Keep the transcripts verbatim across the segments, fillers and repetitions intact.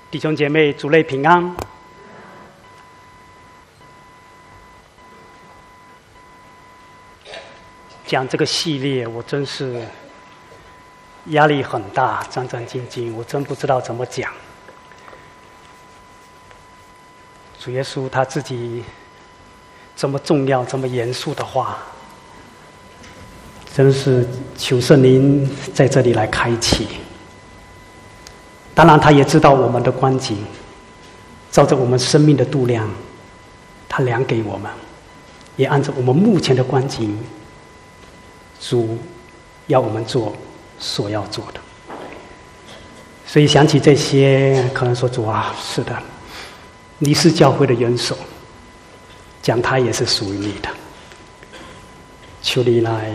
弟兄姐妹，主内平安。讲这个系列，我真是压力很大，战战兢兢，我真不知道怎么讲。主耶稣他自己这么重要、这么严肃的话，真是求圣灵在这里来开启。当然，他也知道我们的光景，照着我们生命的度量，他量给我们，也按照我们目前的光景，主要我们做所要做的。所以想起这些，可能说主啊，是的，你是教会的元首，讲他也是属于你的，求你来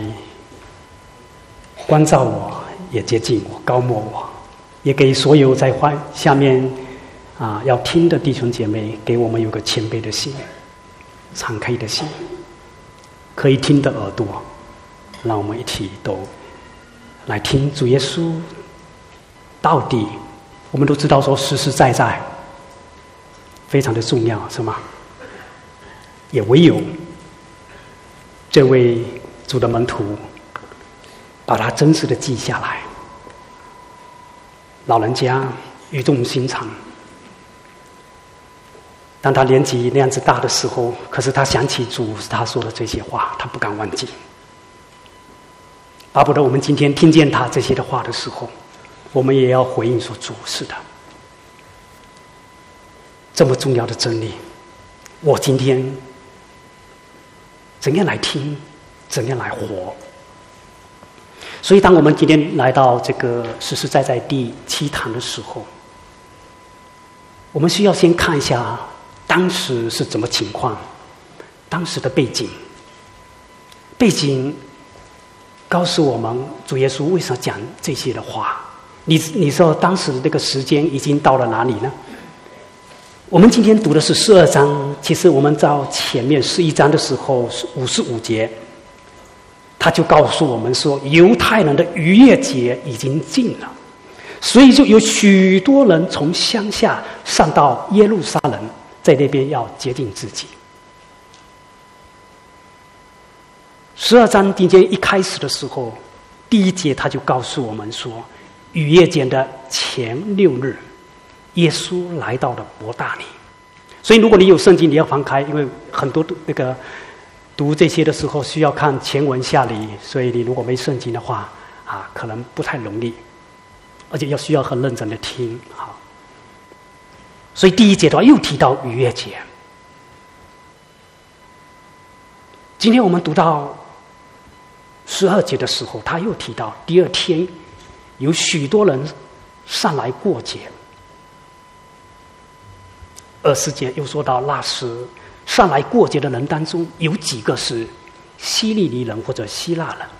关照我，也接近我，高抹我。也给所有在下面啊要听的弟兄姐妹，给我们有个谦卑的心、敞开的心，可以听的耳朵，让我们一起都来听主耶稣。到底我们都知道说实实在在非常的重要，是吗？也唯有这位主的门徒把它真实的记下来。老人家语重心长，当他年纪那样子大的时候，可是他想起主他说的这些话，他不敢忘记。巴不得我们今天听见他这些的话的时候，我们也要回应说：主，是的，这么重要的真理，我今天怎样来听，怎样来活。所以当我们今天来到这个实实在在第七堂的时候，我们需要先看一下当时是怎么情况，当时的背景。背景告诉我们主耶稣为什么讲这些的话。你你说当时的这个时间已经到了哪里呢？我们今天读的是十二章，其实我们到前面十一章的时候是五十五节，他就告诉我们说，犹太人的逾越节已经近了，所以就有许多人从乡下上到耶路撒冷，在那边要洁净自己。十二章今天一开始的时候，第一节他就告诉我们说，逾越节的前六日，耶稣来到了伯大尼。所以如果你有圣经，你要翻开，因为很多那个读这些的时候需要看前文下理，所以你如果没圣经的话啊，可能不太容易，而且要需要很认真的听。好，所以第一节的话又提到逾越节。今天我们读到十二节的时候，他又提到第二天有许多人上来过节。二十节又说到那时上来过节的人当中，有几个是希利尼人或者希腊人。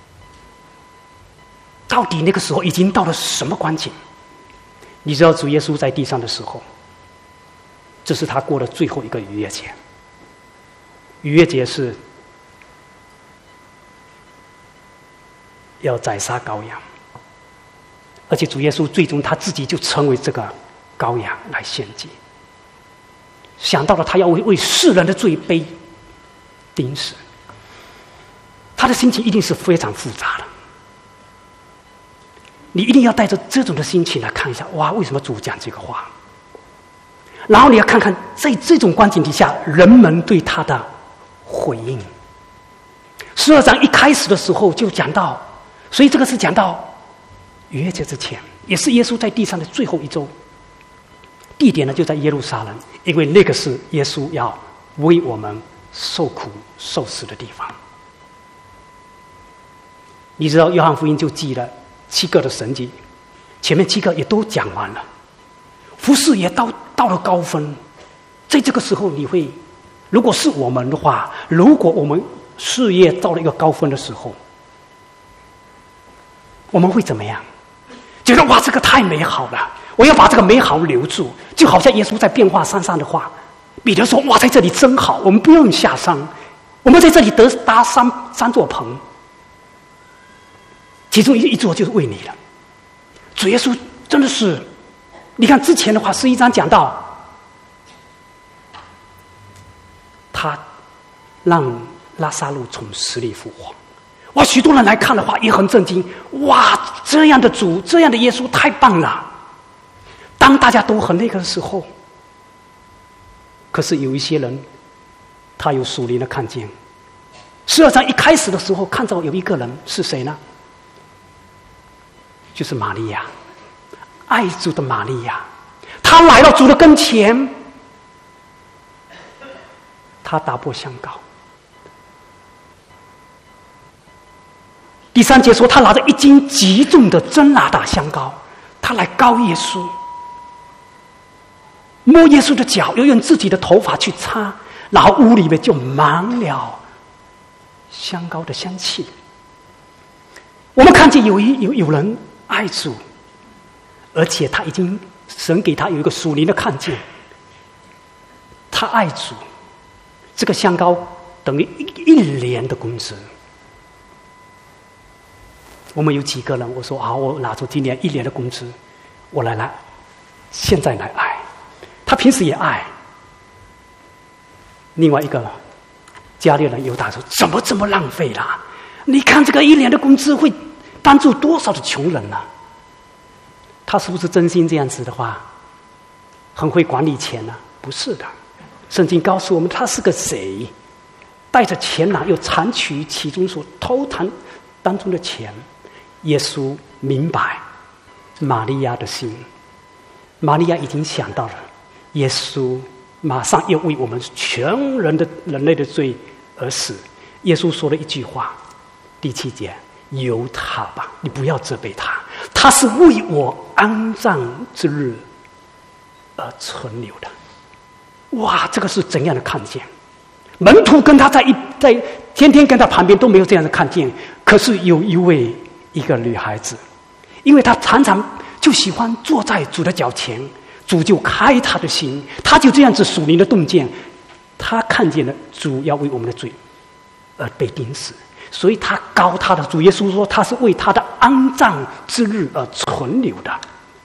到底那个时候已经到了什么光景？你知道主耶稣在地上的时候，这是他过的最后一个逾越节。逾越节是要宰杀羔羊，而且主耶稣最终他自己就成为这个羔羊来献祭。想到了他要为为世人的罪被钉死，他的心情一定是非常复杂的。你一定要带着这种的心情来看一下，哇，为什么主讲这个话？然后你要看看在这种光景底下，人们对他的回应。十二章一开始的时候就讲到，所以这个是讲到逾越节之前，也是耶稣在地上的最后一周。地点呢就在耶路撒冷，因为那个是耶稣要为我们受苦受死的地方。你知道约翰福音就记了七个的神迹，前面七个也都讲完了，服事也到到了高峰。在这个时候你会，如果是我们的话，如果我们事业到了一个高峰的时候，我们会怎么样？觉得哇，这个太美好了，我要把这个美好留住。就好像耶稣在变化山上的话，彼得说，哇，在这里真好，我们不用下山，我们在这里得搭三三座棚，其中一一座就是为你了。主耶稣真的是你看之前的话，十一章讲到，他让拉撒路从死里复活。哇，许多人来看的话也很震惊。哇，这样的主，这样的耶稣太棒了！当大家都很那个的时候，可是有一些人，他有属灵的看见。十二章一开始的时候，看到有一个人是谁呢？就是玛利亚，爱主的玛利亚。她来到主的跟前，她打破香膏。第三节说，他拿着一斤极重的真哪打香膏，他来膏耶稣，摸耶稣的脚，又用自己的头发去擦，然后屋里面就满了香膏的香气。我们看见有一有有人爱主，而且他已经神给他有一个属灵的看见，他爱主，这个香膏等于一一年的工资。我们有几个人，我说啊，我拿出今年一年的工资，我来来，现在来爱。他平时也爱。另外一个家里人犹大说：“怎么这么浪费啦？你看这个一年的工资会帮助多少的穷人呢、啊？”他是不是真心这样子的话，很会管理钱呢、啊？不是的，圣经告诉我们，他是个谁？带着钱囊，又残取其中所偷贪当中的钱。耶稣明白玛利亚的心，玛利亚已经想到了，耶稣马上要为我们全人的人类的罪而死。耶稣说了一句话，第七节：由他吧，你不要责备他，他是为我安葬之日而存留的。哇，这个是怎样的看见？门徒跟他在一在天天跟他旁边都没有这样的看见，可是有一位一个女孩子，因为她常常就喜欢坐在主的脚前，主就开她的心，她就这样子属灵的洞见，她看见了主要为我们的罪而被钉死，所以她膏他的主耶稣说，他是为他的安葬之日而存留的。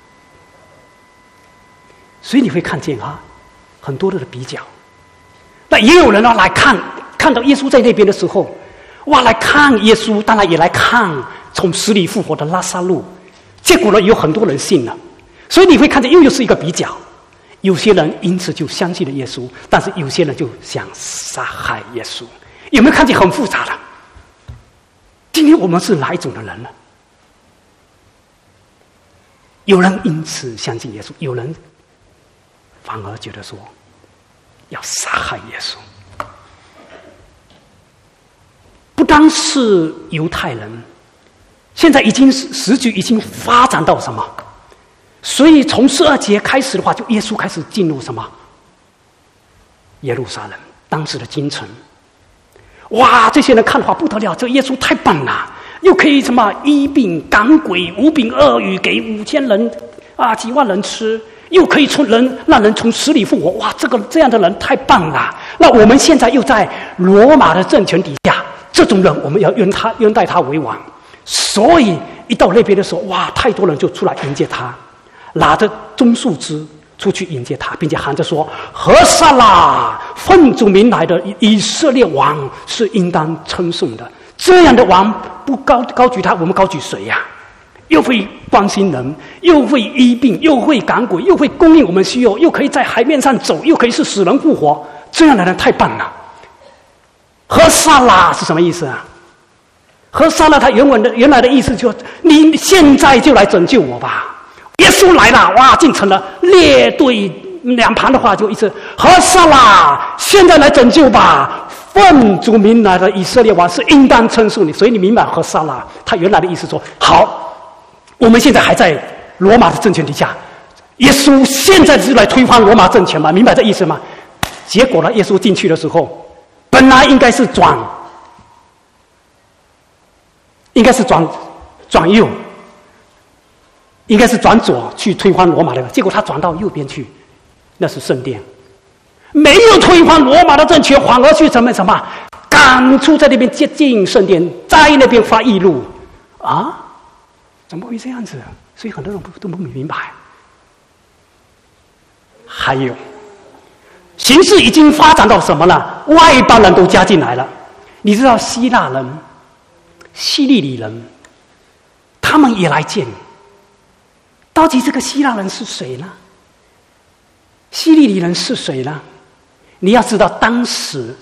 所以你会看见啊，很多的比较。那也有人啊来看，看到耶稣在那边的时候，哇，来看耶稣，当然也来看从死里复活的拉撒路。结果呢，有很多人信了。所以你会看见，又又是一个比较。有些人因此就相信了耶稣，但是有些人就想杀害耶稣。有没有看见很复杂的？今天我们是哪一种的人呢？有人因此相信耶稣，有人反而觉得说要杀害耶稣。不单是犹太人，现在已经时局已经发展到什么？所以从十二节开始的话，就耶稣开始进入什么？耶路撒冷，当时的京城。哇，这些人看的话不得了，这耶稣太棒了，又可以什么医病赶鬼，五饼二鱼给五千人啊几万人吃，又可以从人让人从死里复活。哇，这个这样的人太棒了。那我们现在又在罗马的政权底下，这种人我们要拥他拥戴他为王。所以一到那边的时候，哇，太多人就出来迎接他，拿着棕树枝出去迎接他，并且喊着说：“何塞啦，奉主名来的以色列王是应当称颂的。”这样的王不高高举他，我们高举谁呀、啊？又会关心人，又会医病，又会赶鬼，又会供应我们需要，又可以在海面上走，又可以是死人复活。这样的人太棒了。何塞啦是什么意思啊？何塞啦他原文的原来的意思就是你现在就来拯救我吧。耶稣来了，哇，进城了，列队两旁的话就一直何塞啦，现在来拯救吧，奉主名来的以色列王是应当称颂你。所以你明白何塞啦他原来的意思说，好，我们现在还在罗马的政权底下，耶稣现在是来推翻罗马政权嘛，明白这意思吗？结果呢，耶稣进去的时候，本来应该是转应该是转转右，应该是转左去推翻罗马的，结果他转到右边去，那是圣殿，没有推翻罗马的政权，反而去什么什么赶出在那边接近圣殿，在那边发议论啊，怎么会这样子？所以很多人都不明白。 还有，形势已经发展到什么了？外邦人都加进来了。你知道希腊人、希利尼人，他们也来见。到底这个希腊人是谁呢？希利尼人是谁呢？你要知道，当时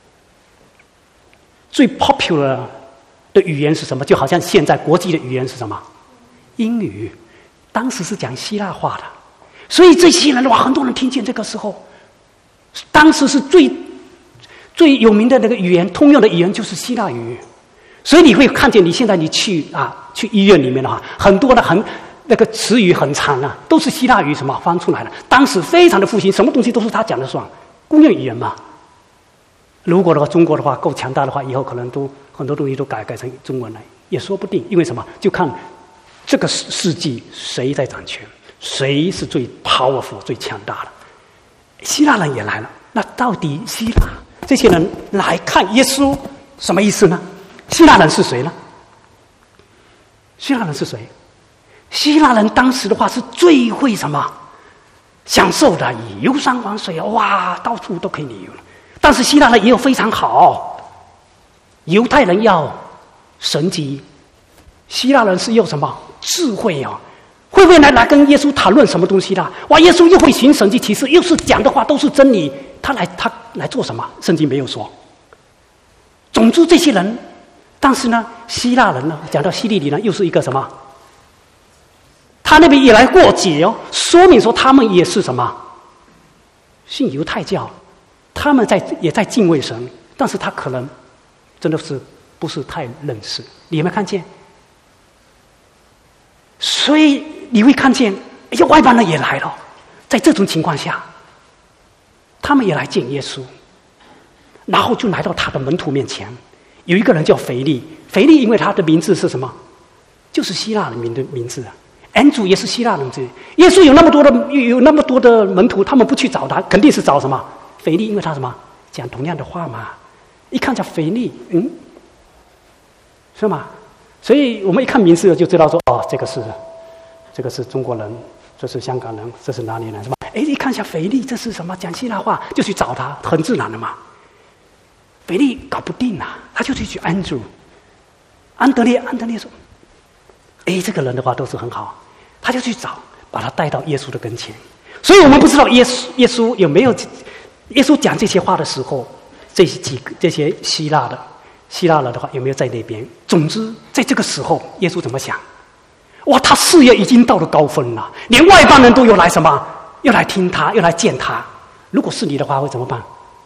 最 popular 的语言是什么？就好像现在国际的语言是什么？英语。当时是讲希腊话的，所以这些人的话，很多人听见这个时候，当时是最最有名的那个语言，通用的语言就是希腊语。所以你会看见，你现在你去啊去医院里面的话，很多的很那个词语很长啊，都是希腊语什么翻出来的。当时非常的复兴，什么东西都是他讲的算，公用语言嘛。如果的话，中国的话够强大的话，以后可能都很多东西都改改成中文来，也说不定。因为什么？就看这个世纪谁在掌权，谁是最 powerful 最强大的。希腊人也来了，那到底希腊这些人来看耶稣什么意思呢？希腊人是谁呢？希腊人是谁？希腊人当时的话是最会什么享受的，游山玩水，哇，到处都可以旅游了。但是希腊人也有非常好，犹太人要神迹，希腊人是要什么智慧啊？会不会来来跟耶稣谈论什么东西啦？哇，耶稣又会行神迹奇事，又是讲的话都是真理，他来他来做什么？圣经没有说。总之这些人，但是呢，希腊人呢，讲到希利尼呢，又是一个什么？他那边也来过节哦，说明说他们也是什么？信犹太教，他们在也在敬畏神，但是他可能真的是不是太认识。你有没有看见？所以你会看见，哎呀，外邦人也来了。在这种情况下，他们也来见耶稣，然后就来到他的门徒面前。有一个人叫腓力，腓力因为他的名字是什么？就是希腊人名的名字啊。安主也是希腊人字。耶稣有那么多的有那么多的门徒，他们不去找他，肯定是找什么？腓力，因为他什么讲同样的话嘛。一看叫腓力，嗯，是吗？所以我们一看名字就知道说，哦，这个是这个是中国人，这是香港人，这是哪里人，是吧？哎，一看一下腓力，这是什么？讲希腊话，就去找他，很自然的嘛。腓力搞不定啊，他就去去安主，安德烈，安德烈说，哎，这个人的话都是很好，他就去找，把他带到耶稣的跟前。所以我们不知道耶稣耶稣有没有耶稣讲这些话的时候，这几个这些希腊的希腊人的话有没有在那边？总之，在这个时候，耶稣怎么想？哇，他事业已经到了高峰了，连外邦人都有来什么？要来听他，要来见他。如果是你的话，会怎么办？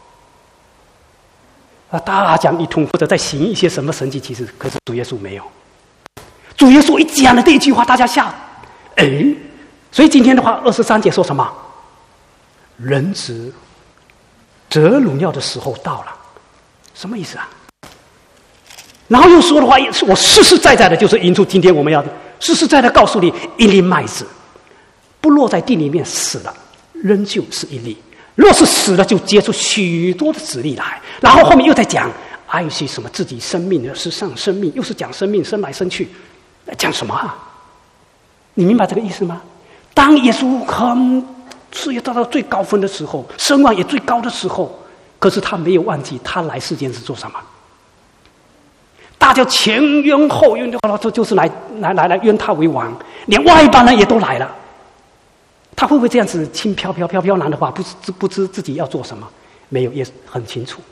啊，大讲一通，或者再行一些什么神迹奇事，可是主耶稣没有。主耶稣一讲了这一句话，大家吓，哎，所以今天的话，二十三节说什么？人子得荣耀的时候到了，什么意思啊？然后又说的话，我实实在在的，就是引出今天我们要实实在在告诉你，一粒麦子不落在地里面死了，仍旧是一粒；若是死了，就结出许多的子粒来。然后后面又在讲爱惜什么自己生命的是上生命，又是讲生命生来生去，讲什么啊？你明白这个意思吗？当耶稣很事业达到最高峰的时候，声望也最高的时候，可是他没有忘记他来世间是做什么。大家前冤后冤的话，就是来来来来冤他为王，连外邦人也都来了。他会不会这样子轻飘飘飘飘然的话，不知不知自己要做什么？没有，也很清楚。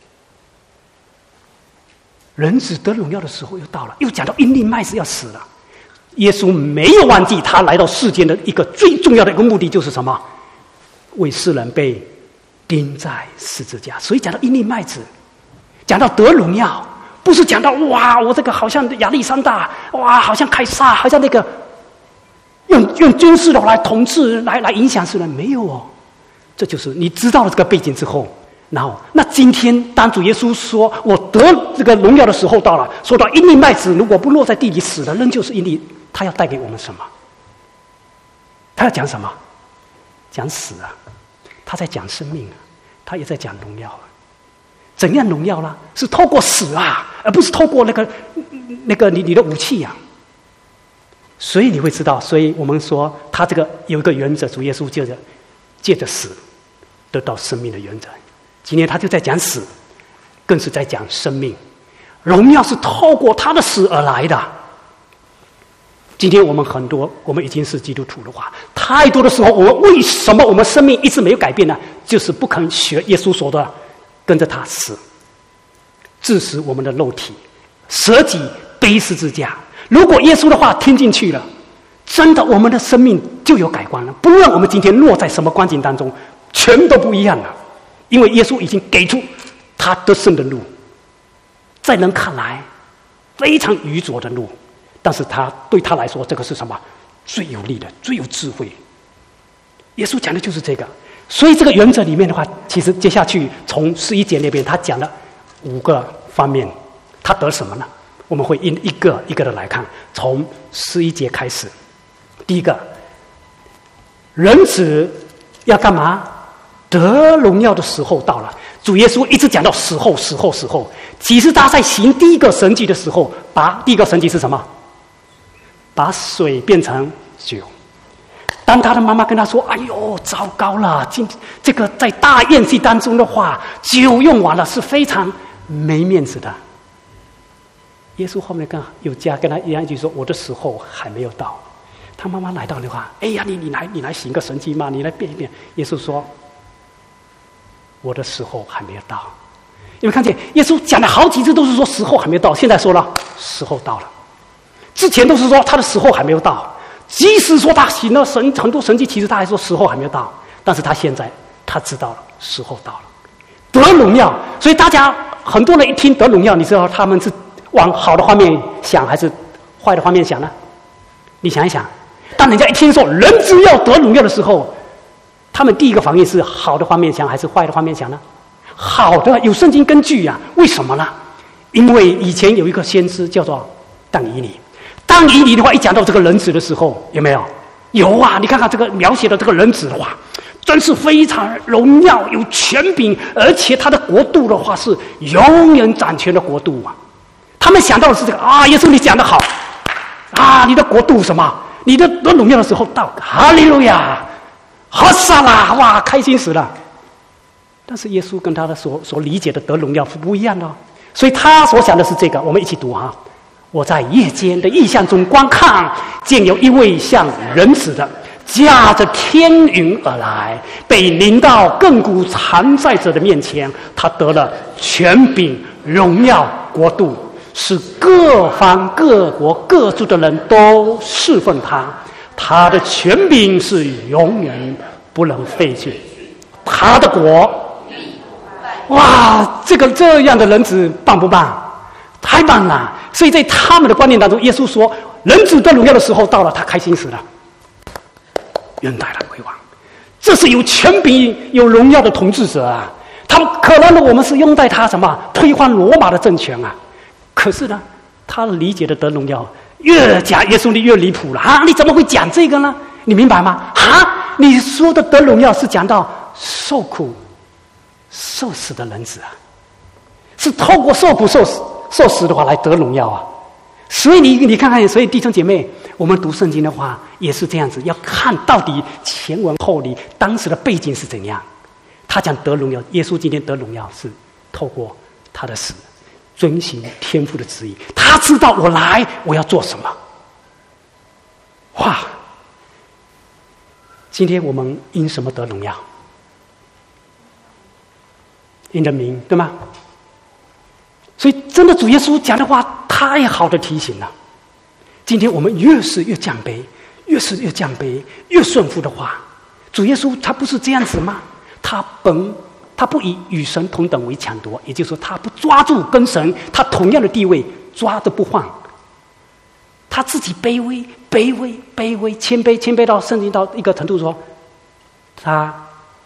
人子得荣耀的时候又到了，又讲到因粒麦子要死了。耶稣没有忘记他来到世间的一个最重要的一个目的，就是什么？为世人被钉在十字架。所以讲到因粒麦子，讲到得荣耀，不是讲到哇，我这个好像亚历山大，哇，好像凯撒，好像那个用用军事的来统治，来来影响世人，没有哦。这就是你知道了这个背景之后，然后那今天当主耶稣说我得这个荣耀的时候到了，说到因粒麦子如果不落在地里死了，仍旧是因粒，他要带给我们什么？他要讲什么？讲死啊，他在讲生命啊，他也在讲荣耀啊。怎样荣耀呢？是透过死啊，而不是透过那个那个你你的武器啊。所以你会知道，所以我们说他这个有一个原则，主耶稣就是借着死得到生命的原则。今天他就在讲死，更是在讲生命。荣耀是透过他的死而来的。今天我们很多，我们已经是基督徒的话，太多的时候，我们为什么我们生命一直没有改变呢？就是不肯学耶稣说的，跟着他死，致死我们的肉体，舍己背十字架。如果耶稣的话听进去了，真的我们的生命就有改观了。不论我们今天落在什么光景当中，全都不一样了。因为耶稣已经给出他得胜的路，在人看来非常愚拙的路，但是他对他来说，这个是什么？最有利的，最有智慧。耶稣讲的就是这个。所以这个原则里面的话，其实接下去从十一节那边他讲了五个方面，他得什么呢？我们会一一个一个的来看。从十一节开始，第一个，人子要干嘛？得荣耀的时候到了。主耶稣一直讲到时候，时候，时候。其实他在行第一个神迹的时候，把第一个神迹是什么？把水变成酒。当他的妈妈跟他说：“哎呦，糟糕了！今这个在大宴席当中的话，酒用完了，是非常没面子的。”耶稣后面跟有加跟他一样一句说：“我的时候还没有到。”他妈妈来到的话：“哎呀，你你来你来行个神迹嘛，你来变一变。”耶稣说：“我的时候还没有到。”有没有看见？耶稣讲了好几次都是说时候还没有到，现在说了时候到了。之前都是说他的时候还没有到，即使说他行了神很多神迹，其实他还说时候还没有到。但是他现在他知道了时候到了，得荣耀。所以大家很多人一听得荣耀，你知道他们是往好的方面想还是坏的方面想呢？你想一想，当人家一听说人只要得荣耀的时候，他们第一个反应是好的方面想还是坏的方面想呢？好的，有圣经根据呀、啊。为什么呢？因为以前有一个先知叫做但以理。但以理的话，一讲到这个人子的时候，有没有？有啊！你看看这个描写的这个人子的话，真是非常荣耀、有权柄，而且他的国度的话是永远掌权的国度啊！他们想到的是这个啊，耶稣你讲得好啊，你的国度什么？你的得荣耀的时候到，哈利路亚，哈萨拉，哇，开心死了！但是耶稣跟他的所所理解的得荣耀是不一样的、哦，所以他所想的是这个。我们一起读哈。我在夜间的异象中观看，见有一位像人子的，驾着天云而来，被领到亘古常在者的面前。他得了权柄、荣耀、国度，使各方各国各族的人都侍奉他。他的权柄是永远不能废去。他的国，哇，这个这样的人子棒不棒？太棒了！所以在他们的观念当中，耶稣说人子得荣耀的时候到了，他开心死了，愿代来为王。这是有权柄、有荣耀的统治者啊！他们可能呢，我们是拥戴他什么推翻罗马的政权啊？可是呢，他理解的得荣耀越讲耶稣你越离谱了啊！你怎么会讲这个呢？你明白吗？啊，你说的得荣耀是讲到受苦、受死的人子啊，是透过受苦、受死。受死的话来得荣耀啊！所以你你看看，所以弟兄姐妹，我们读圣经的话也是这样子，要看到底前文后理，当时的背景是怎样。他讲得荣耀，耶稣今天得荣耀是透过他的死，遵行天父的旨意。他知道我来我要做什么。哇！今天我们因什么得荣耀？因人名，对吗？所以，真的主耶稣讲的话太好的提醒了。今天我们越是越降卑，越是越降卑，越顺服的话，主耶稣他不是这样子吗？他本他不以与神同等为抢夺，也就是说，他不抓住跟神他同样的地位，抓着不放。他自己卑微，卑微，卑微，谦卑，谦卑到圣经到一个程度说，他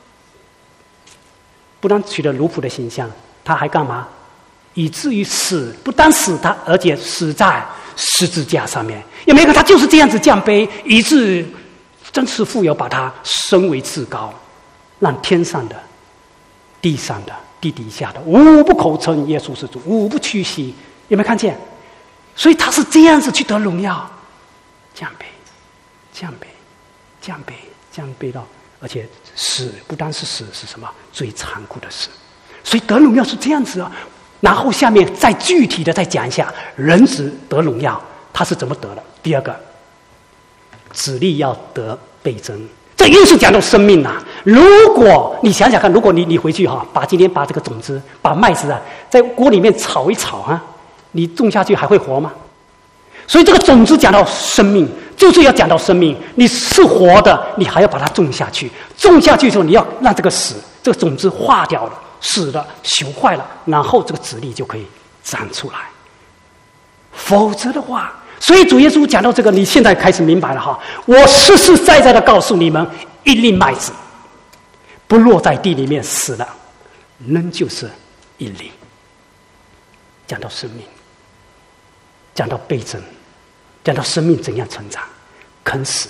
不但取得奴仆的形象，他还干嘛？以至于死，不单死他，而且死在十字架上面。有没有？他就是这样子降卑，以致真是富有把他升为至高，让天上的、地上的、地底下的无不口称耶稣是主，无不屈膝。有没有看见？所以他是这样子去得荣耀，降卑，降卑，降卑，降卑到而且死不单是死，是什么？最残酷的死。所以得荣耀是这样子啊。然后下面再具体的再讲一下人子得荣耀他是怎么得的。第二个，子粒要得倍增，这又是讲到生命啊。如果你想想看，如果你你回去哈，把今天把这个种子，把麦子啊，在锅里面炒一炒啊，你种下去还会活吗？所以这个种子讲到生命，就是要讲到生命。你是活的，你还要把它种下去。种下去之后，你要让这个死，这个种子化掉了，死了，朽坏了，然后这个子粒就可以长出来。否则的话，所以主耶稣讲到这个，你现在开始明白了哈。我实实在在的告诉你们，一粒麦子不落在地里面死了，仍旧是一粒。讲到生命，讲到倍增，讲到生命怎样成长，肯死，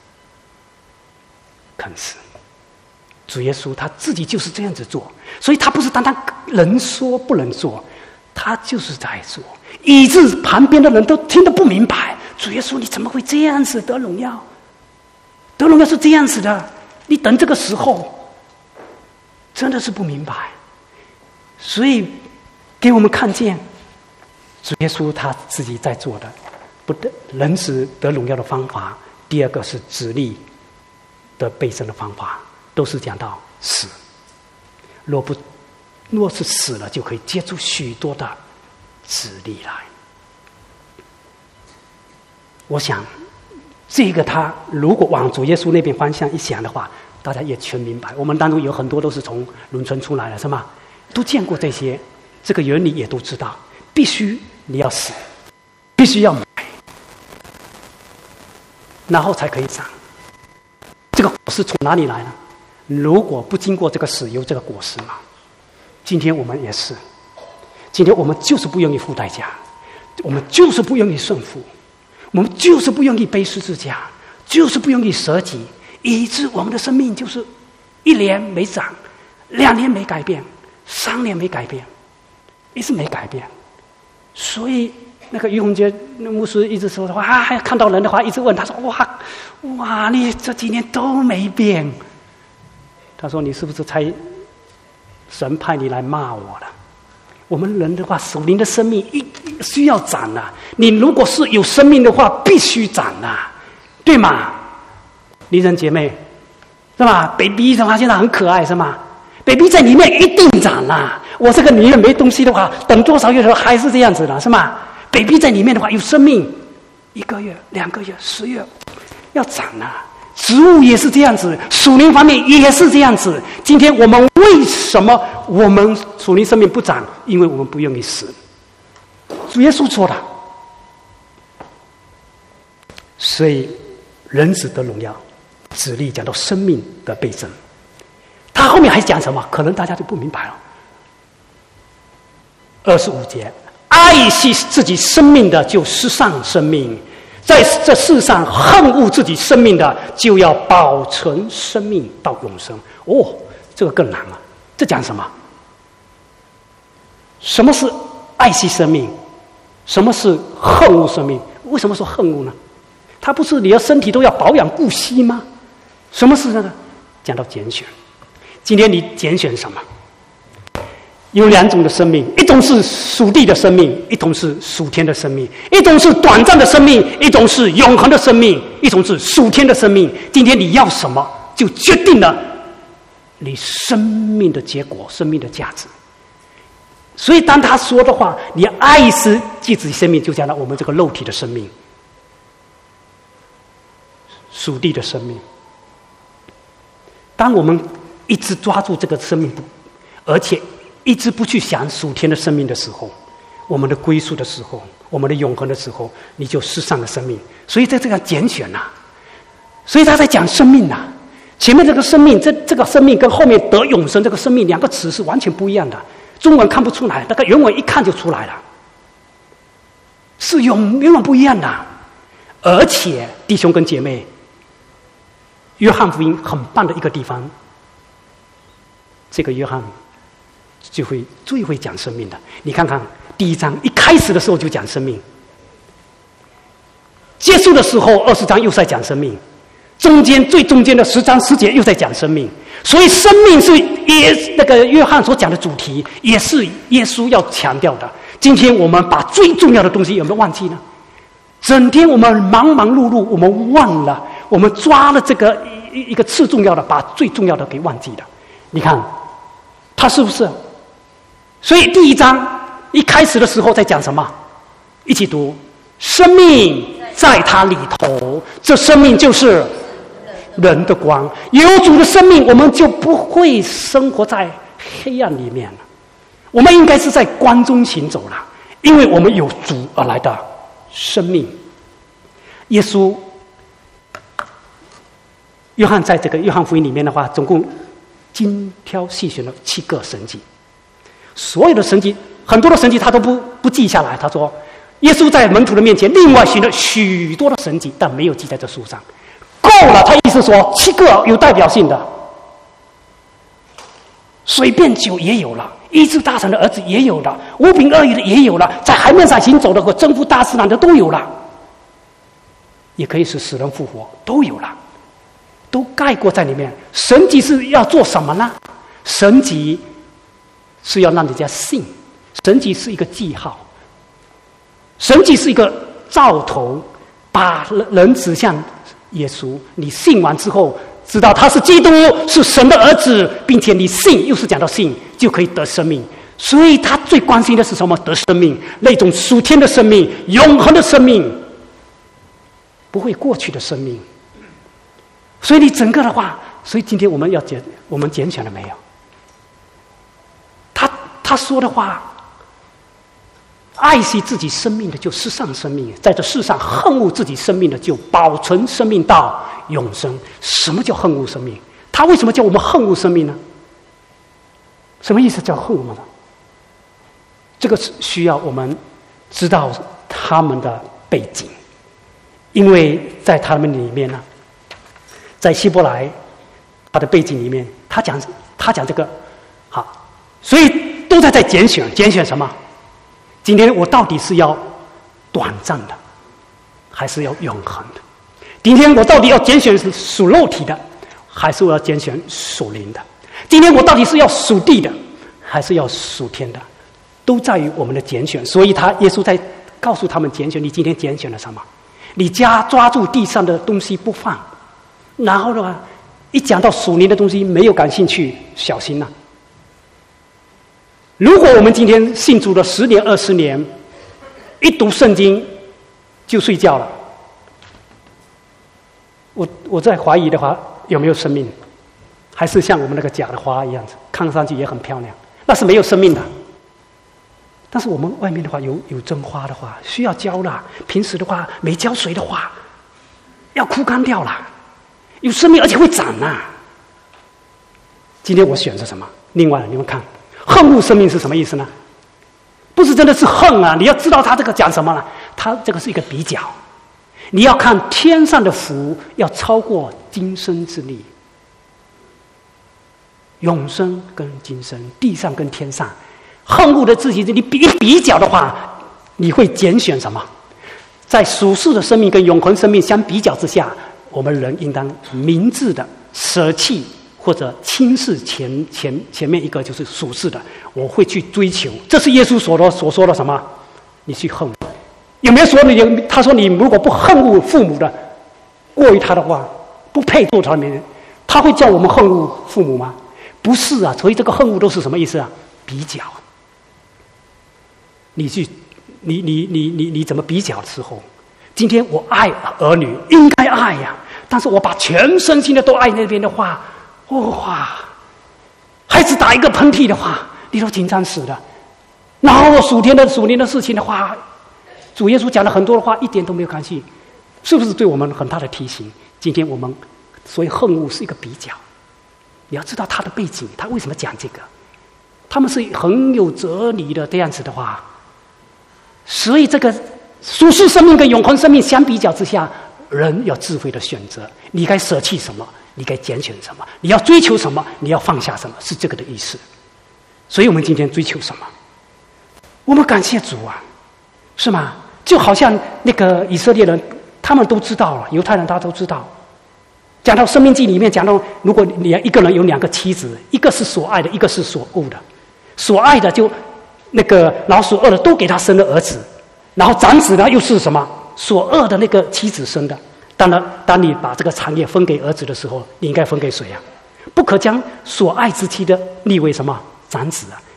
肯死。主耶稣他自己就是这样子做，所以他不是单单人说不能做，他就是在做，以致旁边的人都听得不明白。主耶稣你怎么会这样子得荣耀？得荣耀是这样子的，你等这个时候真的是不明白。所以给我们看见主耶稣他自己在做的，不得人子得荣耀的方法。第二个是子粒得倍增的方法，都是讲到死。若不若是死了，就可以结出许多的子粒来。我想这个他如果往主耶稣那边方向一想的话，大家也全明白。我们当中有很多都是从农村出来的，是吗？都见过这些，这个原理也都知道。必须你要死，必须要埋，然后才可以长。这个果实从哪里来呢？如果不经过这个死，有这个果实吗？今天我们也是，今天我们就是不愿意付代价，我们就是不愿意顺服，我们就是不愿意背十字架，就是不愿意舍己，以致我们的生命就是一年没长，两年没改变，三年没改变，一直没改变。所以那个于洪杰那牧师一直说的话啊，看到人的话一直问他说：“哇哇，你这几年都没变。”他说：“你是不是才神派你来骂我了？”我们人的话，属灵的生命一需要长啊！你如果是有生命的话，必须长啊，对吗？离人姐妹是吧 ？baby 的话现在很可爱是吗 ？baby 在里面一定长啊！我这个里面没东西的话，等多少月的时候还是这样子的，是吗 ？baby 在里面的话有生命，一个月、两个月、十月要长啊！植物也是这样子，属灵方面也是这样子。今天我们为什么我们属灵生命不长？因为我们不愿意死。主耶稣说的，所以人子得荣耀，子粒讲到生命的倍增。他后面还讲什么？可能大家就不明白了。二十五节，爱惜自己生命的就失丧生命，在这世上恨恶自己生命的，就要保存生命到永生。哦，这个更难了。这讲什么？什么是爱惜生命？什么是恨恶生命？为什么说恨恶呢？他不是你的身体都要保养顾惜吗？什么是那个？讲到拣选。今天你拣选什么？有两种的生命，一种是属地的生命，一种是属天的生命；一种是短暂的生命，一种是永恒的生命；一种是属天的生命。今天你要什么，就决定了你生命的结果，生命的价值。所以当他说的话，你爱惜自己生命，就讲到我们这个肉体的生命，属地的生命。当我们一直抓住这个生命，而且一直不去想属天的生命的时候，我们的归宿的时候，我们的永恒的时候，你就失丧了生命。所以在这个拣选呐、啊，所以他在讲生命呐、啊。前面这个生命，这这个生命跟后面得永生这个生命两个词是完全不一样的。中文看不出来，那个原文一看就出来了，是永永远不一样的。而且弟兄跟姐妹，约翰福音很棒的一个地方，这个约翰就会最会讲生命的。你看看第一章一开始的时候就讲生命，结束的时候二十章又在讲生命， 中间最中间的十章十节又在讲生命，所以生命是耶那个约翰所讲的主题，也是耶稣要强调的。今天我们把最重要的东西有没有忘记呢？整天我们忙忙碌碌，我们忘了，我们抓了这个一一个次重要的，把最重要的给忘记了。你看，他是不是？所以第一章一开始的时候在讲什么？一起读：生命在他里头，这生命就是人的光。有主的生命，我们就不会生活在黑暗里面了。我们应该是在光中行走了，因为我们有主而来的生命。耶稣，约翰在这个约翰福音里面的话，总共精挑细选了七个神迹。所有的神迹，很多的神迹他都不不记下来。他说，耶稣在门徒的面前另外行了许多的神迹，但没有记在这书上。够了，他意思说七个有代表性的。水变酒也有了，医治大臣的儿子也有了，五饼二鱼的也有了，在海面上行走的和征服大斯兰的都有了，也可以使死人复活，都有了，都概括在里面。神迹是要做什么呢？神迹是要让人家信，神迹是一个记号，神迹是一个兆头，把人指向耶稣。你信完之后，知道他是基督，是神的儿子，并且你信，又是讲到信，就可以得生命。所以他最关心的是什么？得生命，那种属天的生命，永恒的生命，不会过去的生命。所以你整个的话，所以今天我们要拣，我们拣选了没有？他他说的话，爱惜自己生命的就失丧生命，在这世上恨恶自己生命的就保存生命到永生。什么叫恨恶生命？他为什么叫我们恨恶生命呢？什么意思叫恨恶呢？这个是需要我们知道他们的背景，因为在他们里面呢，在希伯来他的背景里面，他讲他讲这个好，所以都在在拣选，拣选什么？今天我到底是要短暂的，还是要永恒的？今天我到底要拣选属肉体的，还是我要拣选属灵的？今天我到底是要属地的，还是要属天的？都在于我们的拣选。所以他耶稣在告诉他们拣选，你今天拣选了什么？你家抓住地上的东西不放，然后的话，一讲到属灵的东西没有感兴趣，小心了、啊。如果我们今天信主了十年、二十年，一读圣经就睡觉了，我我在怀疑的话，有没有生命？还是像我们那个假的花一样子，看上去也很漂亮，那是没有生命的。但是我们外面的话有有真花的话，需要浇啦。平时的话没浇水的话，要枯干掉啦。有生命而且会长啊。今天我选择什么？另外你们看。恨恶生命是什么意思呢？不是真的是恨啊！你要知道他这个讲什么呢？他这个是一个比较，你要看天上的福要超过今生之力，永生跟今生，地上跟天上，恨恶的自己，你比比较的话，你会拣选什么？在属世的生命跟永恒生命相比较之下，我们人应当明智的舍弃。或者轻视前前前面一个就是属世的，我会去追求。这是耶稣所说所说的什么？你去恨，有没有说你？他说你如果不恨恶父母的，过于他的话，不配做他的名人，他会叫我们恨恶父母吗？不是啊。所以这个恨恶都是什么意思啊？比较。你去，你你你你你怎么比较的时候？今天我爱儿女，应该爱呀、啊，但是我把全身心的都爱那边的话。哇！孩子打一个喷嚏的话，你都紧张死了。然后属天的属灵的事情的话，主耶稣讲了很多的话，一点都没有关系，是不是对我们很大的提醒？今天我们所以恨恶是一个比较，你要知道他的背景，他为什么讲这个？他们是很有哲理的这样子的话，所以这个属世生命跟永恒生命相比较之下，人要智慧的选择，你该舍弃什么？你该拣选什么？你要追求什么？你要放下什么？是这个的意思。所以我们今天追求什么？我们感谢主啊，是吗？就好像那个以色列人，他们都知道了，犹太人他都知道， 讲到《生命记》里面讲到，如果你一个人有两个妻子，一个是所爱的，一个是所恶的。所爱的就那个，然后所恶的都给他生了儿子，然后长子呢又是什么？所恶的那个妻子生的。当然，当你把这个产业分给儿子的时候，你应该分给谁啊？不可将所爱之妻的立为什么长子啊？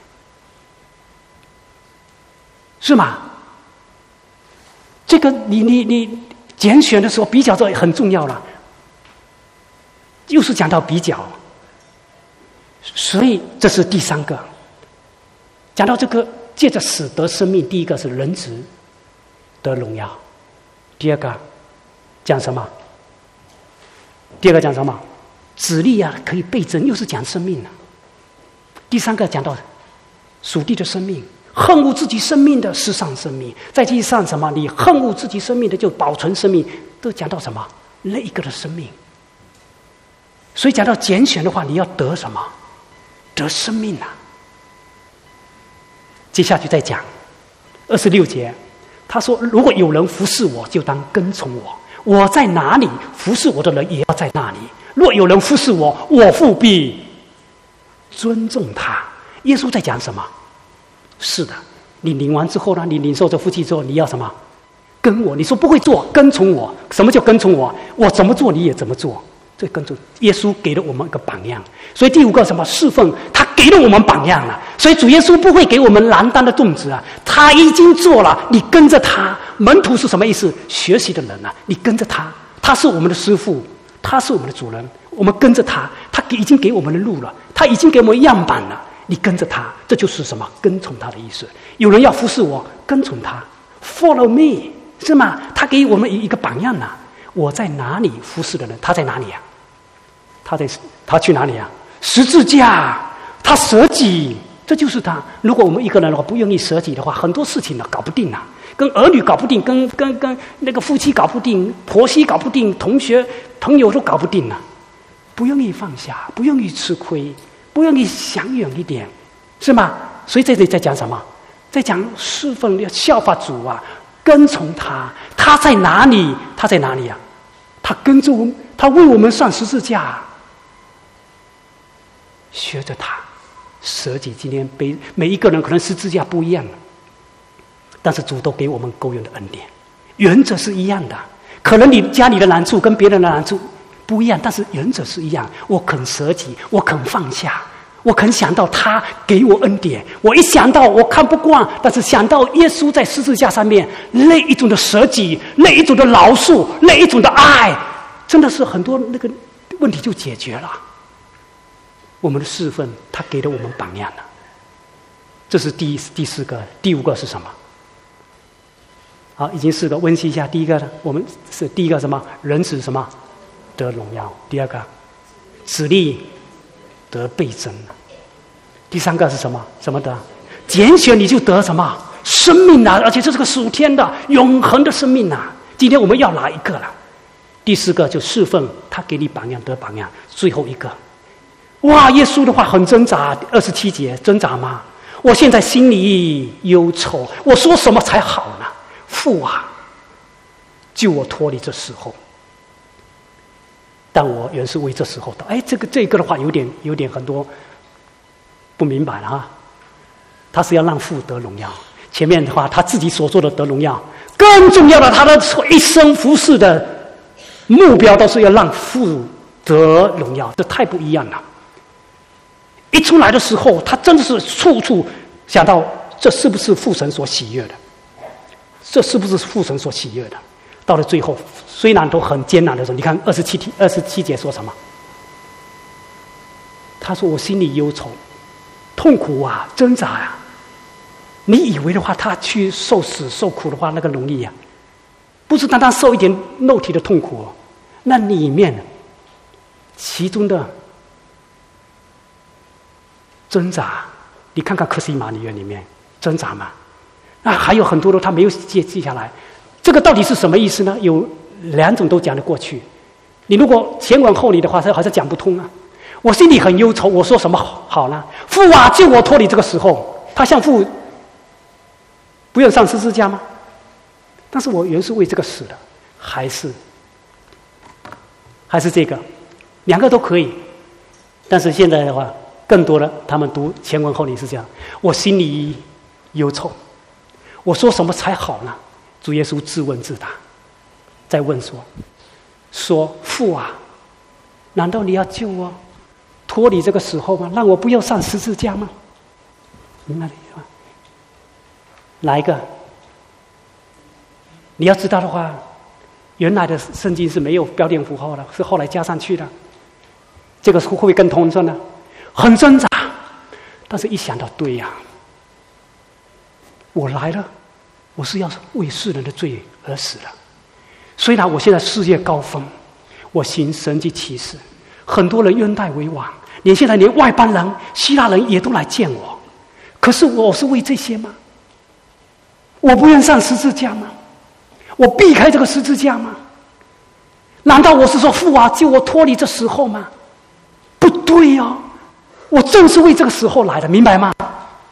是吗？这个你你你拣选的时候比较这很重要了，又是讲到比较，所以这是第三个。讲到这个，借着死得生命，第一个是人子得荣耀，第二个讲什么？第二个讲什么？子力啊，可以倍增，又是讲生命啊。第三个讲到属地的生命，恨恶自己生命的世上生命，在地上什么？你恨恶自己生命的就保存生命，都讲到什么？那一个的生命。所以讲到拣选的话，你要得什么？得生命啊！接下去再讲二十六节，他说：“如果有人服侍我，就当跟从我；我在哪里，服侍我的人也要在那里。若有人服侍我，我父必尊重他。”耶稣在讲什么？是的，你领完之后呢？你领受这福气之后，你要什么？跟我。你说不会做，跟从我。什么叫跟从我？我怎么做，你也怎么做。这跟从耶稣给了我们一个榜样。所以第五个什么？侍奉，他给了我们榜样了。所以主耶稣不会给我们蓝单的种子啊，他已经做了，你跟着他。门徒是什么意思？学习的人啊，你跟着他，他是我们的师父，他是我们的主人，我们跟着他，他已经给我们的路了，他已经给我们样板了，你跟着他，这就是什么？跟从他的意思。有人要服侍我，跟从他 ，follow me， 是吗？他给我们一个榜样啊。我在哪里服侍的人，他在哪里啊？他在他去哪里啊？十字架，他舍己，这就是他。如果我们一个人的话不愿意舍己的话，很多事情呢搞不定啊，跟儿女搞不定，跟跟跟那个夫妻搞不定，婆媳搞不定，同学朋友都搞不定啊。不愿意放下，不愿意吃亏，不愿意想远一点，是吗？所以这里在讲什么？在讲侍奉，要效法主啊，跟从他。他在哪里？他在哪里啊？他跟着我们，他为我们上十字架。学着他舍己，今天背每一个人可能十字架不一样，但是主都给我们够用的恩典，原则是一样的。可能你家里的难处跟别人的难处不一样，但是原则是一样。我肯舍己，我肯放下，我肯想到他给我恩典。我一想到我看不惯，但是想到耶稣在十字架上面那一种的舍己，那一种的饶恕，那一种的爱，真的是很多那个问题就解决了。我们的侍奉，他给了我们榜样了。这是第一第四个，第五个是什么？好，已经四个，温习一下。第一个呢，我们是第一个什么？人子什么得荣耀？第二个，子力得倍增。第三个是什么？什么的？拣选你就得什么？生命啊！而且这是个属天的、永恒的生命啊！今天我们要拿一个了。第四个就侍奉，他给你榜样得榜样。最后一个。哇，耶稣的话很挣扎，二十七节挣扎吗？我现在心里忧愁，我说什么才好呢？父啊，救我脱离这时候。但我原是为这时候的。哎，这个这个的话有点有点很多不明白了啊。他是要让父得荣耀，前面的话他自己所做的得荣耀，更重要的，他的一生服侍的目标都是要让父得荣耀，这太不一样了。一出来的时候，他真的是处处想到，这是不是父神所喜悦的？这是不是父神所喜悦的？到了最后，虽然都很艰难的时候，你看二十七题、二十七节说什么？他说：“我心里忧愁，痛苦啊，挣扎啊。”你以为的话，他去受死受苦的话，那个容易啊？不是单单受一点肉体的痛苦哦，那里面其中的挣扎，你看看克西马尼园里面挣扎嘛，那还有很多的他没有记记下来。这个到底是什么意思呢？有两种都讲得过去。你如果前文后理的话，他好像讲不通啊。我心里很忧愁，我说什么好呢？父啊，救我脱离这个时候。他向父不愿上十字架吗？但是我原是为这个死的，还是还是这个两个都可以。但是现在的话，更多的他们读前文后理是这样：我心里忧愁，我说什么才好呢？主耶稣自问自答，在问说：说父啊，难道你要救我脱离这个时候吗？让我不要上十字架吗？明白了吗？哪一个？你要知道的话，原来的圣经是没有标点符号的，是后来加上去的。这个会不会更通顺呢？很挣扎，但是一想到对呀、啊，我来了，我是要为世人的罪而死的。虽然我现在事业高峰，我行神迹奇事，很多人拥戴为王，连现在连外邦人、希腊人也都来见我。可是我是为这些吗？我不愿上十字架吗？我避开这个十字架吗？难道我是说父啊，救我脱离这时候吗？不对哦，我正是为这个时候来的，明白吗？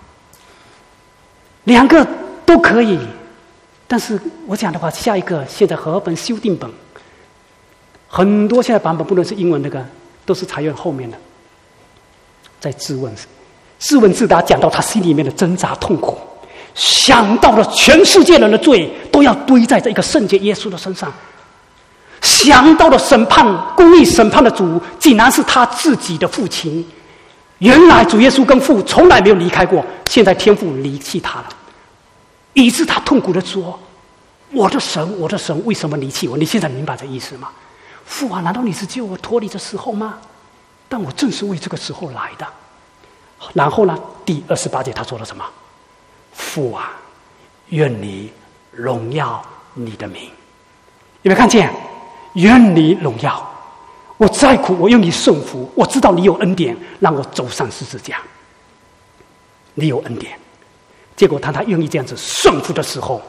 两个都可以，但是我讲的话，下一个现在和合本修订本，很多现在版本不论是英文那个，都是采用后面的，在自问自问自答，讲到他心里面的挣扎痛苦，想到了全世界人的罪都要堆在这一个圣洁耶稣的身上，想到了审判公义审判的主竟然是他自己的父亲。原来主耶稣跟父从来没有离开过，现在天父离弃他了，以致他痛苦的说：我的神，我的神，为什么离弃我？你现在明白这意思吗？父啊，难道你是救我脱离这时候吗？但我正是为这个时候来的。然后呢，第二十八节他说了什么？父啊，愿你荣耀你的名。有没有看见？愿你荣耀，我再苦我用你顺服，我知道你有恩典让我走上十字架，你有恩典。结果当他愿意这样子顺服的时候，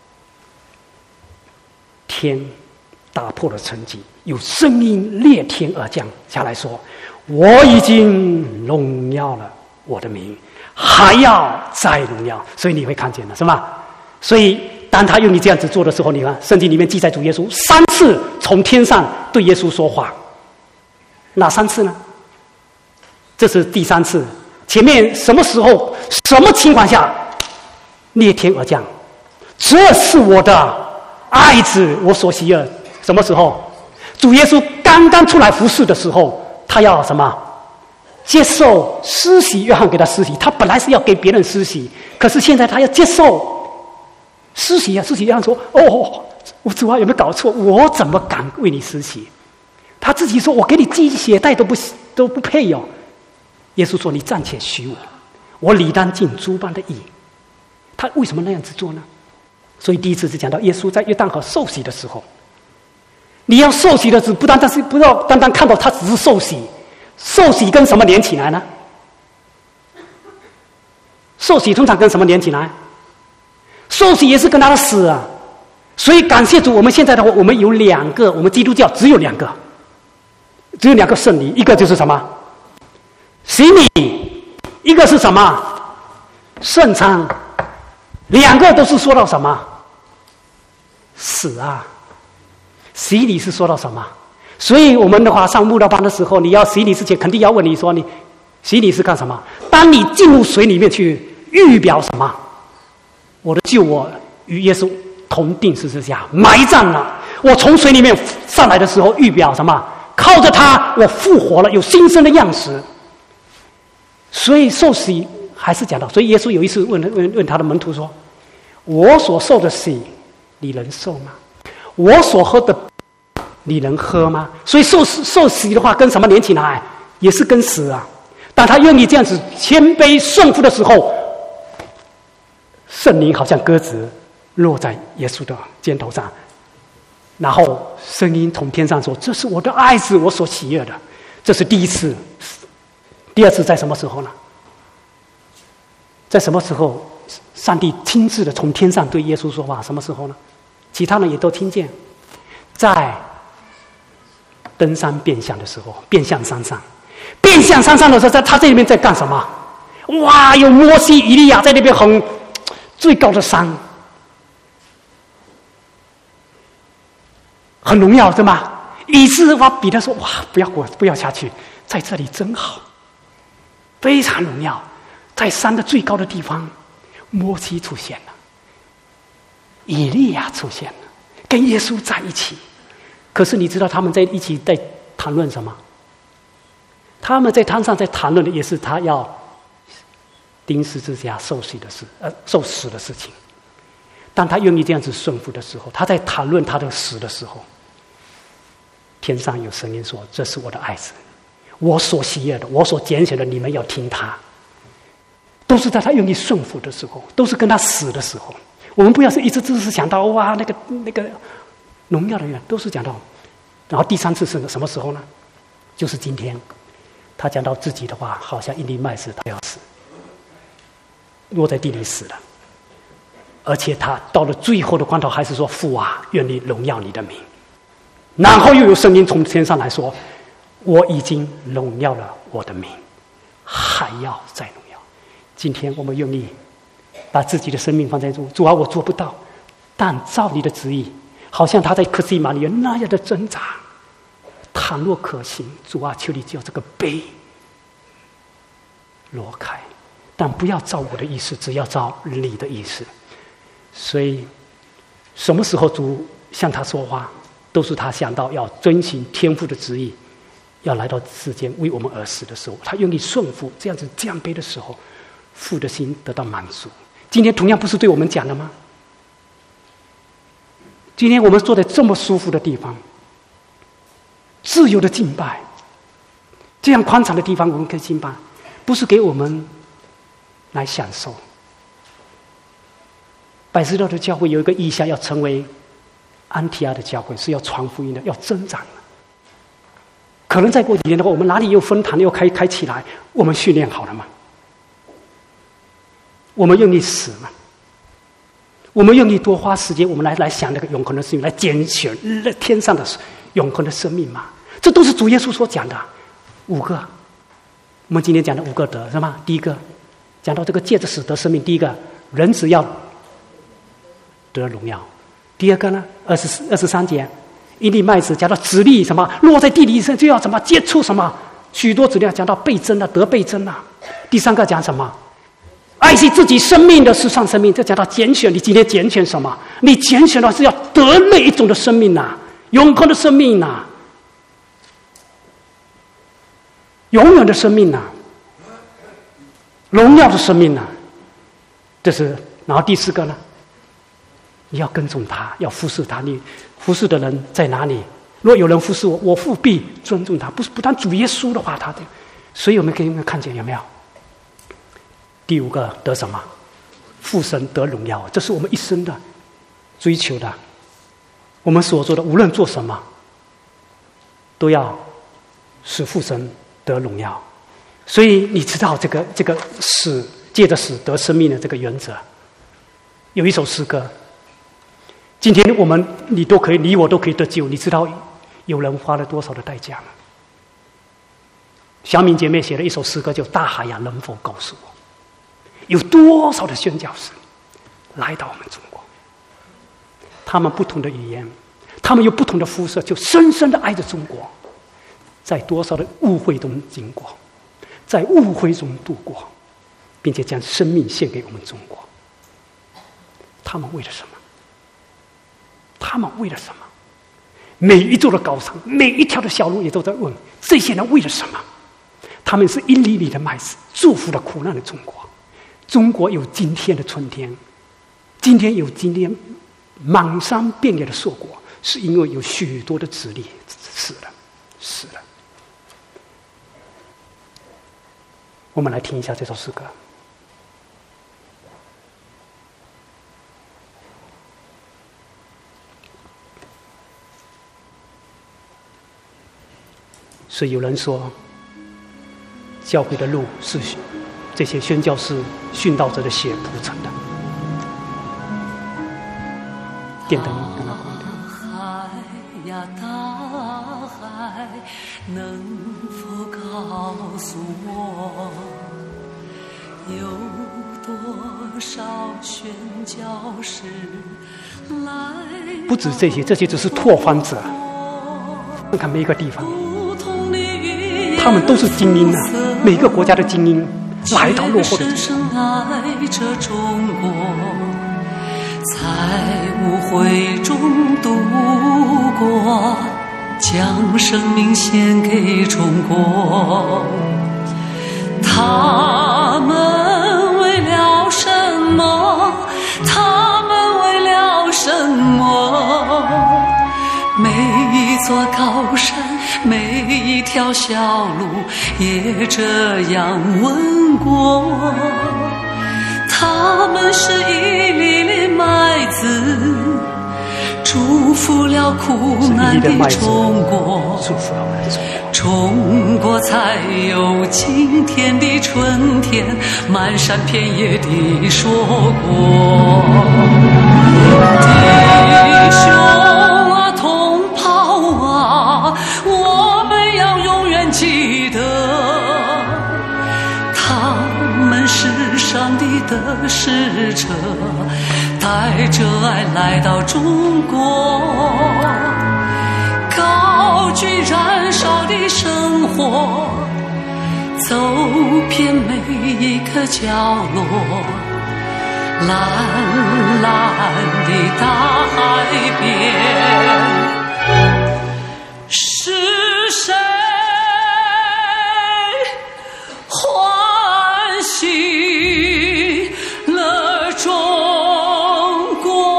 天打破了沉寂，有声音裂天而降下来说：我已经荣耀了我的名，还要再荣耀。所以你会看见了，是吧？所以当他用你这样子做的时候，你看圣经里面记载主耶稣三次从天上对耶稣说话。哪三次呢？这是第三次。前面什么时候什么情况下裂天而降？这是我的爱子，我所喜悦。什么时候？主耶稣刚刚出来服侍的时候，他要什么？接受施洗约翰给他施洗。他本来是要给别人施洗，可是现在他要接受施洗啊！施洗约翰说：哦，我主啊，有没有搞错？我怎么敢为你施洗？他自己说：我给你系鞋带都不都不配哦。耶稣说：你暂且许我，我理当尽诸般的义。他为什么那样子做呢？所以第一次是讲到耶稣在约旦河受洗的时候，你要受洗的时候，不单单是不要单单看到他只是受洗，受洗跟什么连起来呢？受洗通常跟什么连起来？受洗也是跟他的死啊。所以感谢主，我们现在的话，我们有两个，我们基督教只有两个，只有两个圣礼，一个就是什么？洗礼，一个是什么？圣餐。两个都是说到什么？死啊！洗礼是说到什么？所以我们的话上慕道班的时候，你要洗礼之前，肯定要问你说，你洗礼是干什么？当你进入水里面去，预表什么？我的救我与耶稣同定十字架，埋葬了。我从水里面上来的时候，预表什么？靠着他，我复活了，有新生的样式。所以受洗还是讲到，所以耶稣有一次问问问他的门徒说：我所受的洗，你能受吗？我所喝的，你能喝吗？所以受受洗的话，跟什么连起来？也是跟死啊。当他愿意这样子谦卑顺服的时候，圣灵好像鸽子落在耶稣的肩头上，然后声音从天上说：这是我的爱子，我所喜悦的。这是第一次。第二次在什么时候呢？在什么时候上帝亲自的从天上对耶稣说话？什么时候呢？其他人也都听见。在登山变相的时候，变相山上，变相山上的时候，在他这里面在干什么？哇，有摩西、以利亚在那边很最高的山，很荣耀，对吗？ 以致的话，彼得说：“哇，不要过，不要下去，在这里真好，非常荣耀。”在山的最高的地方，摩西出现了，以利亚出现了，跟耶稣在一起。可是你知道他们在一起在谈论什么？他们在摊上在谈论的也是他要钉十字架受死的事，呃，受死的事情。当他愿意这样子顺服的时候，他在谈论他的死的时候，天上有声音说：“这是我的爱子，我所喜悦的，我所拣选的，你们要听他。”都是在他愿意顺服的时候，都是跟他死的时候。我们不要是一直只是想到哇那个那个荣耀的人，都是讲到。然后第三次是什么时候呢？就是今天，他讲到自己的话，好像一粒麦子他要死，落在地里死了。而且他到了最后的关头，还是说：“父啊，愿你荣耀你的名。”然后又有声音从天上来说：“我已经荣耀了我的名，还要再荣耀。”今天我们愿意把自己的生命放在主，主啊，我做不到，但照你的旨意，好像他在客西马尼园那样的挣扎。倘若可行，主啊，求你叫这个杯挪开，但不要照我的意思，只要照你的意思。所以，什么时候主向他说话，都是他想到要遵行天父的旨意，要来到世间为我们而死的时候，他愿意顺服，这样子降卑的时候，父的心得到满足。今天同样不是对我们讲的吗？今天我们坐在这么舒服的地方，自由的敬拜，这样宽敞的地方我们可以敬拜，不是给我们来享受。百知道的教会有一个意向，要成为安提阿的教会，是要传福音的，要增长的。可能再过几年的话，我们哪里又分堂又开开起来，我们训练好了吗？我们愿意死吗？我们愿意多花时间，我们来来想那个永恒的生命，来拣选天上的永恒的生命吗？这都是主耶稣所讲的五个。我们今天讲的五个德是吗？第一个讲到这个借着死得生命，第一个人只要得荣耀。第二个呢，二十二十三节，一粒麦子讲到籽粒什么落在地里上就要什么接触什么，许多籽粒讲到倍增了，得倍增了。第三个讲什么？爱惜自己生命的是上生命，这讲到拣选。你今天拣选什么？你拣选的是要得那一种的生命呐、啊，永恒的生命呐、啊，永远的生命呐、啊，荣耀的生命呐、啊。这是，然后第四个呢？你要跟从他，要服侍他。你服侍的人在哪里？若有人服侍我，我父必尊重他。不是不但主耶稣的话，他的，所以我们可以看见有没有？第五个得什么？父神得荣耀，这是我们一生的追求的。我们所做的，无论做什么，都要使父神得荣耀。所以你知道这个这个死借着死得生命的这个原则，有一首诗歌。今天我们你都可以，你我都可以得救。你知道有人花了多少的代价吗？小敏姐妹写了一首诗歌，叫《大海呀，能否告诉我》。有多少的宣教士来到我们中国，他们不同的语言，他们有不同的肤色，就深深的爱着中国，在多少的误会中经过，在误会中度过，并且将生命献给我们中国。他们为了什么？他们为了什么？每一座的高山，每一条的小路也都在问：这些人为了什么？他们是一粒粒的麦子，祝福了苦难的中国。中国有今天的春天，今天有今天满山遍野的硕果，是因为有许多的子粒死了，死了。我们来听一下这首诗歌。所以有人说，教会的路是这些宣教士、殉道者的血铺成的。电灯跟他关掉。大海呀，大海，能否告诉我，有多少宣教士来？不止这些，这些只是拓荒者。 看看每一个地方，他们都是精英啊，每个国家的精英来到落后的中国， 在无悔中度过，将生命献给中国。他们为了什么？他们为了什么？每一座高山，每一条小路，也这样问过。他们是一粒粒麦子，祝福了苦难的中国，中国才有今天的春天，漫山遍野的硕果。弟兄啊，同胞啊，我们要永远记得，他们是上帝的使者，带着爱来到中国，高举燃烧的生活，走遍每一个角落，蓝蓝的大海边，是谁欢喜了中国？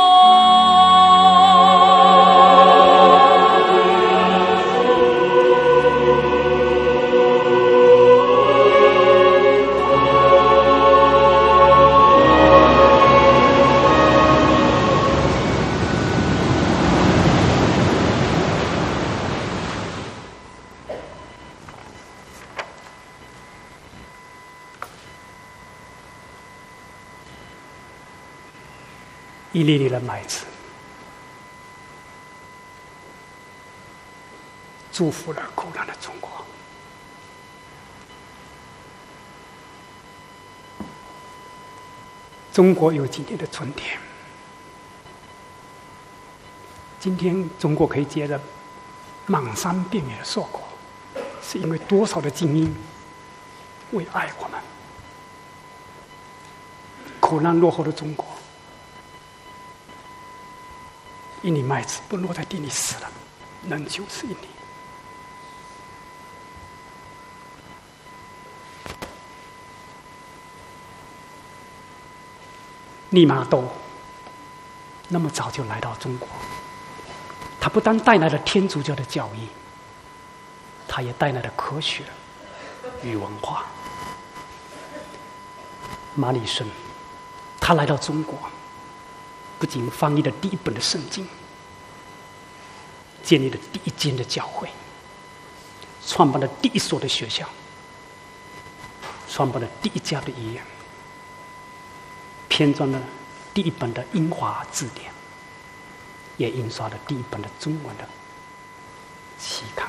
一粒粒的麦子，祝福了苦难的中国。中国有今天的春天，今天中国可以结着满山遍野的硕果，是因为多少的精英为爱我们。苦难落后的中国，一粒麦子不落在地里死了，仍旧是一粒。利玛窦那么早就来到中国，他不但带来了天主教的教义，他也带来了科学与文化。马礼逊他来到中国，不仅翻译了第一本的圣经，建立了第一间的教会，创办了第一所的学校，创办了第一家的医院，编撰了第一本的英华字典，也印刷了第一本的中文的期刊。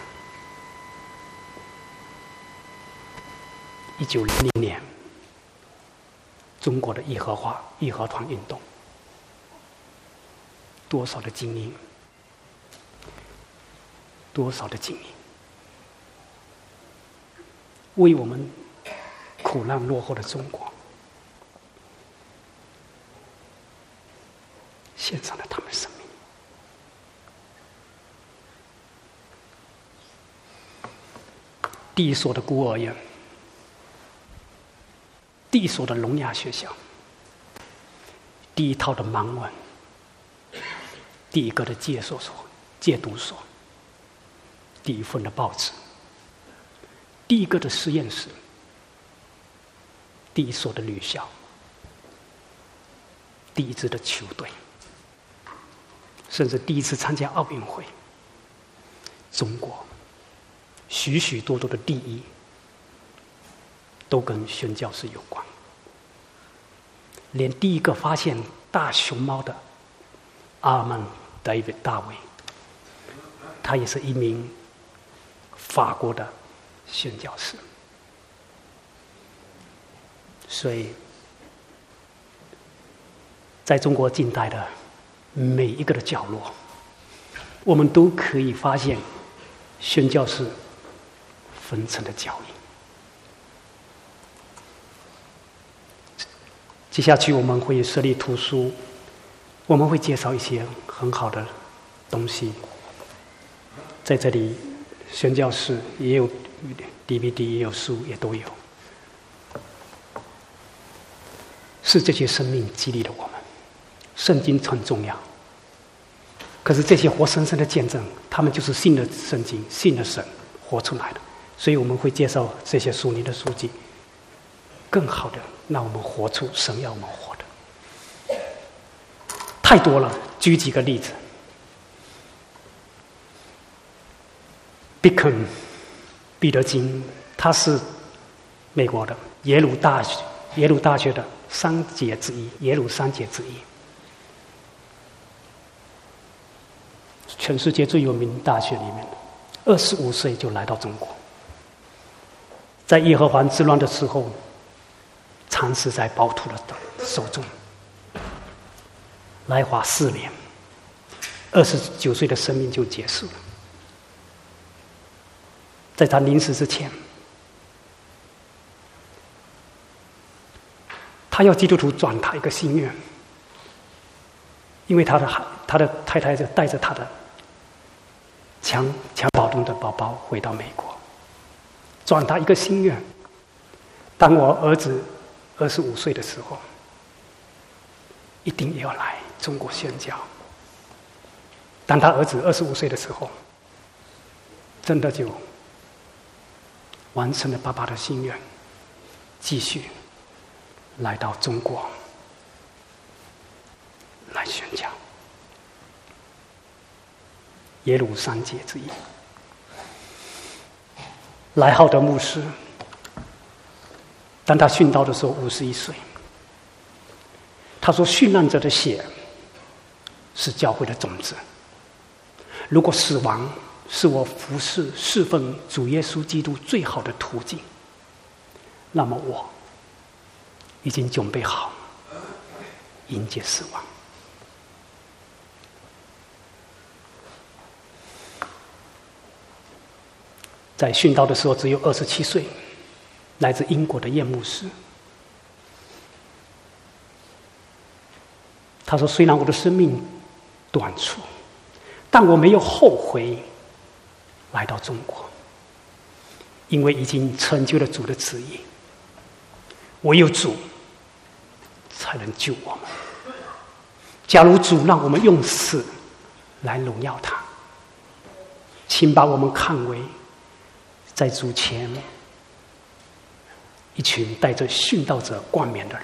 一九零零年，中国的义和化义和团运动，多少的精英，多少的精英，为我们苦难落后的中国献上了他们生命。第一所的孤儿院，第一所的聋哑学校，第一套的盲文，第一个的戒所所、戒毒所，第一份的报纸，第一个的实验室，第一所的女校，第一支的球队，甚至第一次参加奥运会，中国许许多多的第一，都跟宣教士有关。连第一个发现大熊猫的阿尔曼 David 大卫，他也是一名法国的宣教士。所以在中国近代的每一个的角落，我们都可以发现宣教士分层的教义。接下去我们会设立图书，我们会介绍一些很好的东西。在这里，宣教士也有 D V D， 也有书，也都有。是这些生命激励了我们。圣经很重要，可是这些活生生的见证，他们就是信了圣经、信了神活出来的。所以我们会介绍这些属灵的书籍，更好的让我们活出神要我们活的。太多了，举几个例子。Beacon 彼得金，他是美国的耶鲁大学耶鲁大学的三杰之一，耶鲁三杰之一，全世界最有名的大学里面的。二十五岁就来到中国，在耶和华之乱的时候，惨死在暴徒的手中，来华四年，二十九岁的生命就结束了。在他临死之前，他要基督徒转他一个心愿，因为他的他的太太就带着他的襁襁褓中的宝宝回到美国，转他一个心愿：当我儿子二十五岁的时候，一定也要来中国宣教。当他儿子二十五岁的时候，真的就完成了爸爸的心愿，继续来到中国来宣教。耶鲁三杰之一，莱浩德牧师，当他殉道的时候五十一岁，他说：“殉难者的血是教会的种子，如果死亡是我服侍侍奉主耶稣基督最好的途径，那么我已经准备好迎接死亡。”在殉道的时候只有二十七岁，来自英国的叶牧师，他说：“虽然我的生命短促，但我没有后悔来到中国，因为已经成就了主的旨意。唯有主才能救我们。假如主让我们用死来荣耀他，请把我们看为在主前一群带着殉道者冠冕的人。”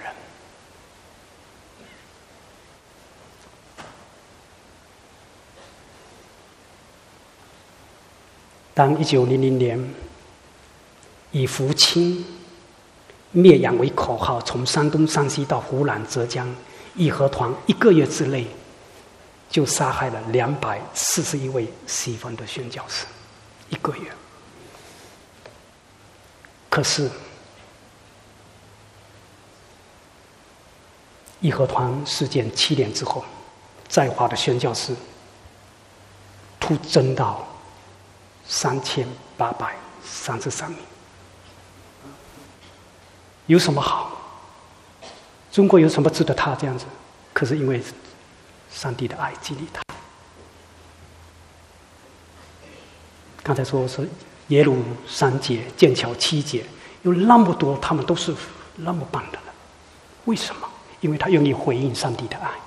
当一九零零年以扶清灭洋为口号，从山东、山西到湖南、浙江，义和团一个月之内就杀害了两百四十一位西方的宣教士，一个月。可是义和团事件七年之后，在华的宣教士突增到三千八百三十三名。有什么好？中国有什么值得他这样子？可是因为上帝的爱激励他。刚才说是耶鲁三杰、剑桥七杰，有那么多，他们都是那么棒的人。为什么？因为他愿意回应上帝的爱。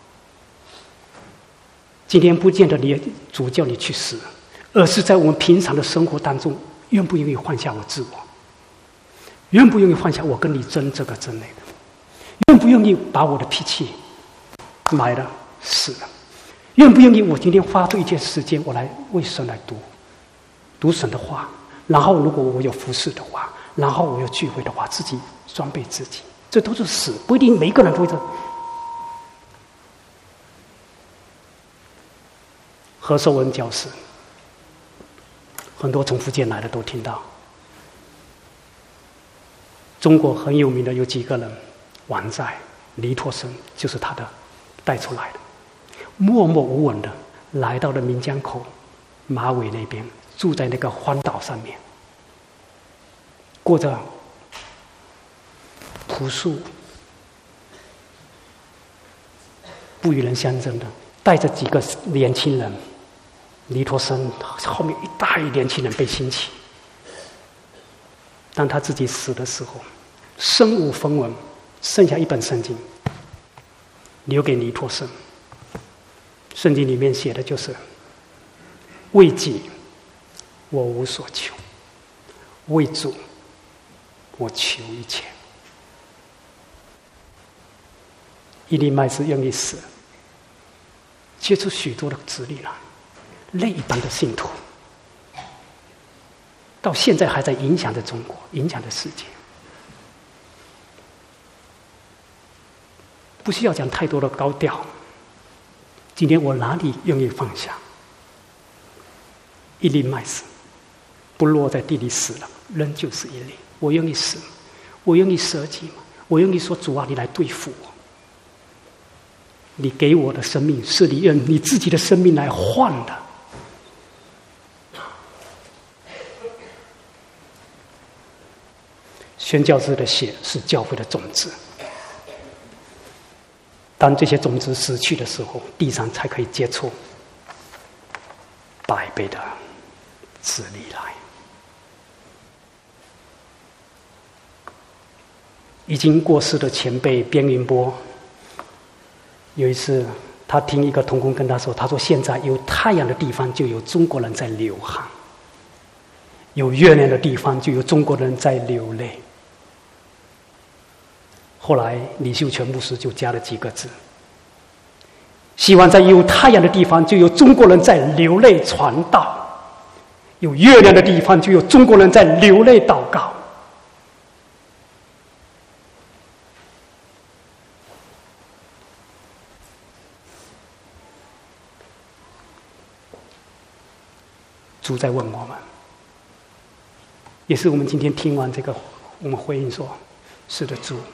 今天不见得你主叫你去死，而是在我们平常的生活当中，愿不愿意放下我自我？愿不愿意放下我跟你争这个争那个？愿不愿意把我的脾气埋了死了？愿不愿意我今天花出一点时间，我来为神来读读神的话，然后如果我有服侍的话，然后我有聚会的话，自己装备自己，这都是死，不一定每一个人都会这。何寿文教士，很多从福建来的都听到。中国很有名的有几个人，王在、黎拓生就是他的带出来的，默默无闻的来到了岷江口、马尾那边住在那个荒岛上面，过着朴素、不与人相争的，带着几个年轻人，尼陀生后面一大一年轻人被兴起。当他自己死的时候，身无分文，剩下一本圣经，留给尼陀生。圣经里面写的就是：为己，我无所求；为主，我求一切。一粒麦子愿意死，结出许多的子粒来，类一般的信徒，到现在还在影响着中国，影响着世界。不需要讲太多的高调。今天我哪里愿意放下？一粒麦子不落在地里死了，仍旧是一粒。我愿意死，我愿意舍己吗？我愿意说：主啊，你来对付我。你给我的生命是你用你自己的生命来换的。宣教士的血是教会的种子，当这些种子死去的时候，地上才可以结出百倍的子粒来。已经过世的前辈边云波，有一次他听一个同工跟他说，他说现在有太阳的地方就有中国人在流汗，有月亮的地方就有中国人在流泪。后来李秀全牧师就加了几个字，希望在有太阳的地方就有中国人在流泪传道，有月亮的地方就有中国人在流泪祷告。主在问我们，也是我们今天听完这个，我们回应说：是的，主，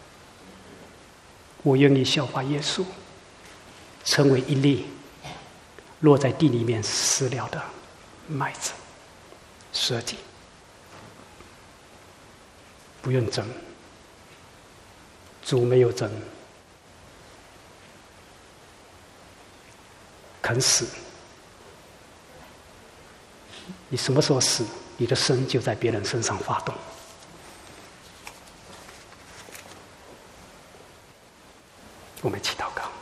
我愿意效法耶稣，成为一粒落在地里面死了的麦子，舍己，不愿争。主没有争，肯死。你什么时候死，你的生就在别人身上发动。我们一起祷告。